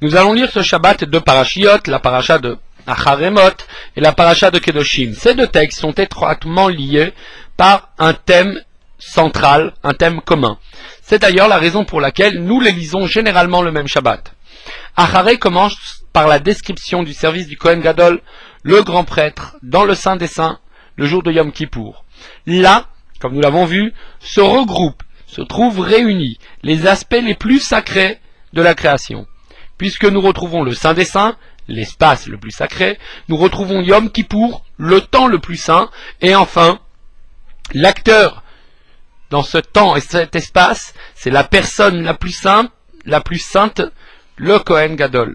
Nous allons lire ce Shabbat deux parashiot, la paracha de Acharemot et la paracha de Kedoshim. Ces deux textes sont étroitement liés par un thème central, un thème commun. C'est d'ailleurs la raison pour laquelle nous les lisons généralement le même Shabbat. Acharé commence par la description du service du Kohen Gadol, le grand prêtre, dans le Saint des Saints, le jour de Yom Kippour. Là, comme nous l'avons vu, se regroupent, se trouvent réunis les aspects les plus sacrés de la création. Puisque nous retrouvons le Saint des Saints, l'espace le plus sacré, nous retrouvons Yom Kippour, le temps le plus saint, et enfin, l'acteur dans ce temps et cet espace, c'est la personne la plus sainte, le Kohen Gadol.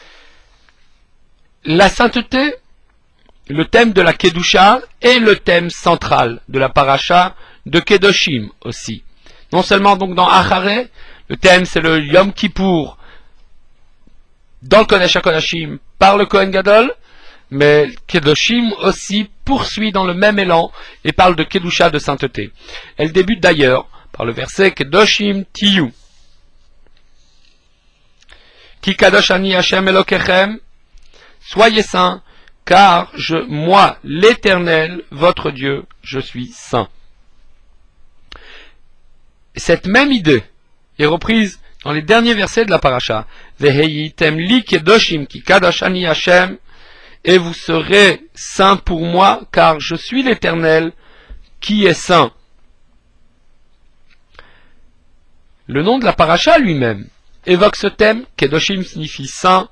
La sainteté, le thème de la Kedusha, est le thème central de la paracha de Kedoshim aussi. Non seulement donc dans Acharé, le thème c'est le Yom Kippour, dans le Kodesh HaKodashim par le Kohen Gadol, mais Kedoshim aussi poursuit dans le même élan et parle de Kedusha, de sainteté. Elle débute d'ailleurs par le verset Kedoshim Tiyu. Ki Kadosh Ani Hashem Elokechem, soyez saints, car moi, l'Éternel, votre Dieu, je suis saint. Cette même idée est reprise dans les derniers versets de la paracha. Veheyitem li kedoshim ki kadosh ani Hashem, et vous serez saints pour moi, car je suis l'Éternel qui est saint. Le nom de la paracha lui-même évoque ce thème. Kedoshim signifie saint,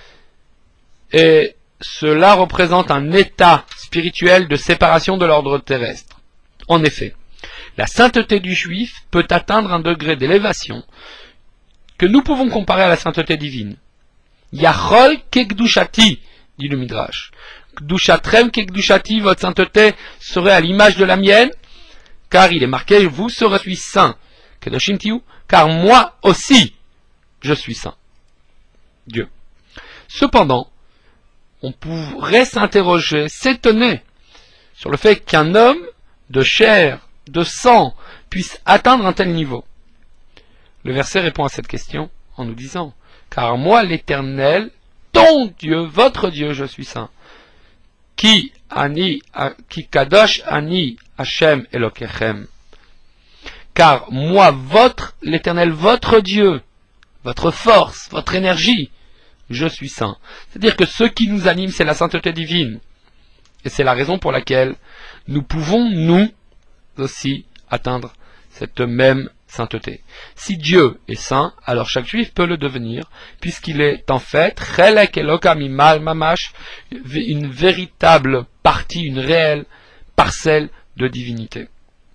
et cela représente un état spirituel de séparation de l'ordre terrestre. En effet, la sainteté du juif peut atteindre un degré d'élévation que nous pouvons comparer à la sainteté divine. Yachol kekdushati, dit le Midrash. Kdushatrem kekdushati, votre sainteté serait à l'image de la mienne, car il est marqué, vous serez saint. Kedoshim tiyu, car moi aussi, je suis saint. Dieu. Cependant, on pourrait s'interroger, s'étonner sur le fait qu'un homme de chair, de sang, puisse atteindre un tel niveau. Le verset répond à cette question en nous disant, car moi l'Éternel, ton Dieu, votre Dieu, je suis saint. Ki kadosh ani Hashem Elokechem. Car moi, l'Éternel, votre Dieu, votre force, votre énergie, je suis saint. C'est-à-dire que ce qui nous anime, c'est la sainteté divine. Et c'est la raison pour laquelle nous pouvons, nous aussi, atteindre cette même sainteté. Si Dieu est saint, alors chaque juif peut le devenir, puisqu'il est en fait chelek elokam imal mamash, une véritable partie, une réelle parcelle de divinité.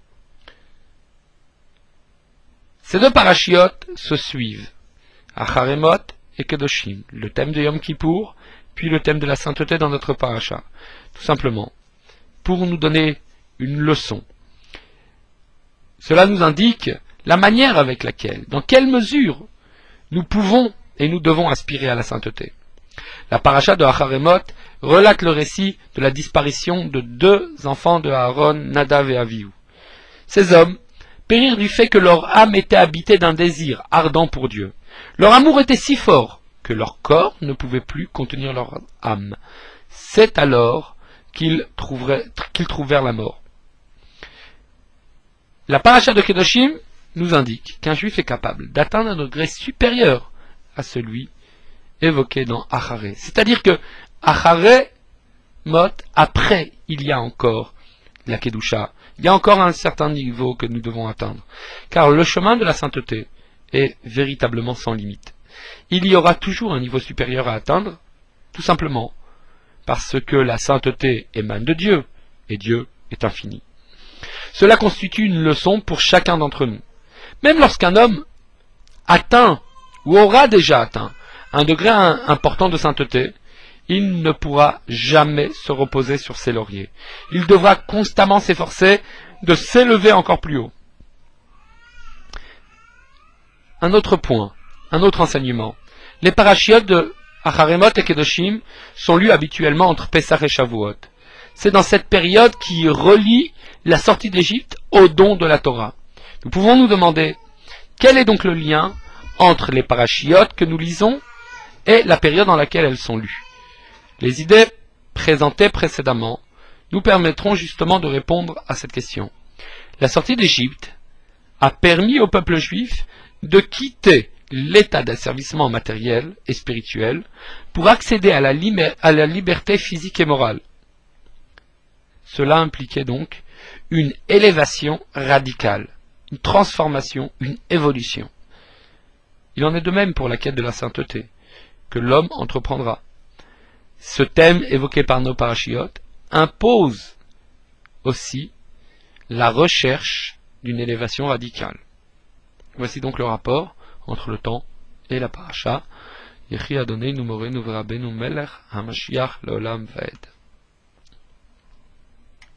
Ces deux parachiotes se suivent, Acharemot et Kedoshim, le thème de Yom Kippour, puis le thème de la sainteté dans notre paracha, tout simplement, pour nous donner une leçon. Cela nous indique la manière avec laquelle, dans quelle mesure, nous pouvons et nous devons aspirer à la sainteté. La paracha de Acharemot relate le récit de la disparition de deux enfants de Aaron, Nadav et Avihu. Ces hommes périrent du fait que leur âme était habitée d'un désir ardent pour Dieu. Leur amour était si fort que leur corps ne pouvait plus contenir leur âme. C'est alors qu'ils trouvèrent la mort. La paracha de Kedoshim nous indique qu'un juif est capable d'atteindre un degré supérieur à celui évoqué dans Acharé. C'est-à-dire que Acharé, après, il y a encore la Kedusha. Il y a encore un certain niveau que nous devons atteindre. Car le chemin de la sainteté est véritablement sans limite. Il y aura toujours un niveau supérieur à atteindre, tout simplement parce que la sainteté émane de Dieu, et Dieu est infini. Cela constitue une leçon pour chacun d'entre nous. Même lorsqu'un homme atteint, ou aura déjà atteint, un degré important de sainteté, il ne pourra jamais se reposer sur ses lauriers. Il devra constamment s'efforcer de s'élever encore plus haut. Un autre point, un autre enseignement. Les parachiotes de Acharemot et Kedoshim sont lus habituellement entre Pessah et Shavuot. C'est dans cette période qui relie la sortie d'Égypte au don de la Torah. Nous pouvons nous demander, quel est donc le lien entre les parachiotes que nous lisons et la période dans laquelle elles sont lues. Les idées présentées précédemment nous permettront justement de répondre à cette question. La sortie d'Égypte a permis au peuple juif de quitter l'état d'asservissement matériel et spirituel pour accéder à la liberté physique et morale. Cela impliquait donc une élévation radicale, une transformation, une évolution. Il en est de même pour la quête de la sainteté, que l'homme entreprendra. Ce thème évoqué par nos parachiotes impose aussi la recherche d'une élévation radicale. Voici donc le rapport entre le temps et la paracha. Yechi Adonai Numorenu V'Rabbeinu Melech HaMashiach Leolam Vaed.